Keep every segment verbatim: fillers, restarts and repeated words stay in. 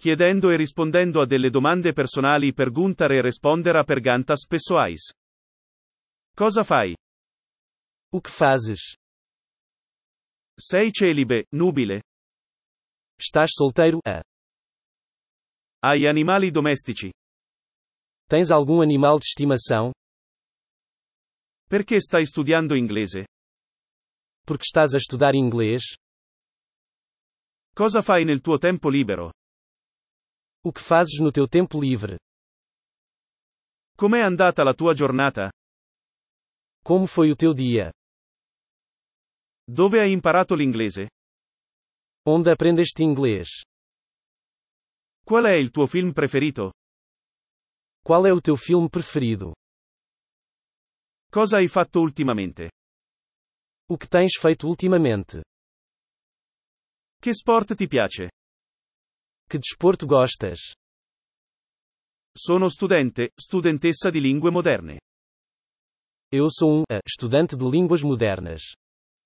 chiedendo e rispondendo a delle domande personali per Gunther e respondere per Gantas pessoais. Cosa fai? O que fazes? Sei celibe, nubile? Estás solteiro? A. Hai animali domestici? Tens algum animal de estimação? Perché stai studiando inglese? Porque estás a estudar inglês? Cosa fai nel tuo tempo libero? O que fazes no teu tempo livre? Com'è andata la tua giornata? Como foi o teu dia? Dove hai imparato l'inglese? Onde aprendeste inglês? Qual è il tuo film preferito? Qual é o teu filme preferido? Cosa hai fatto ultimamente? O que tens feito ultimamente? Che sport ti piace? Que desporto gostas? Sono studente, studentessa di lingue moderne. Eu sou um a, estudante de línguas modernas.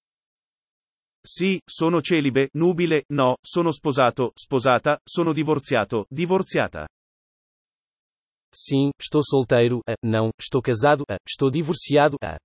Sì, sono celibe, nubile, no, sono sposato, sposata, sono divorziato, divorziata. Sim, estou solteiro, a, não, estou casado, a, estou divorciado, a.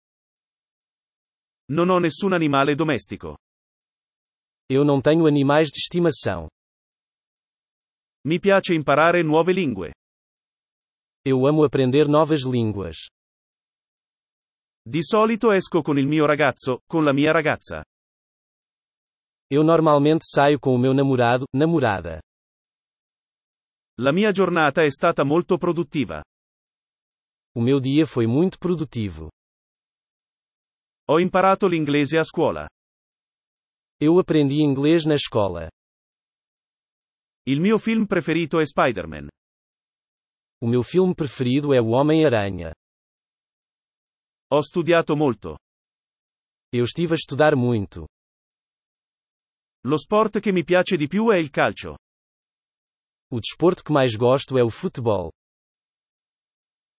Non ho nessun animale domestico. Eu não tenho animais de estimação. Mi piace imparare nuove lingue. Eu amo aprender novas línguas. Di solito esco con il mio ragazzo, con la mia ragazza. Eu normalmente saio com o meu namorado, namorada. La mia giornata è stata molto produttiva. O meu dia foi muito produtivo. Ho imparato l'inglese a scuola. Eu aprendi inglês na escola. Il mio film preferito è Spider-Man. O meu filme preferido é O Homem-Aranha. Ho studiato molto. Eu estive a estudar muito. Lo sport che mi piace di più è il calcio. O desporto que mais gosto é o futebol.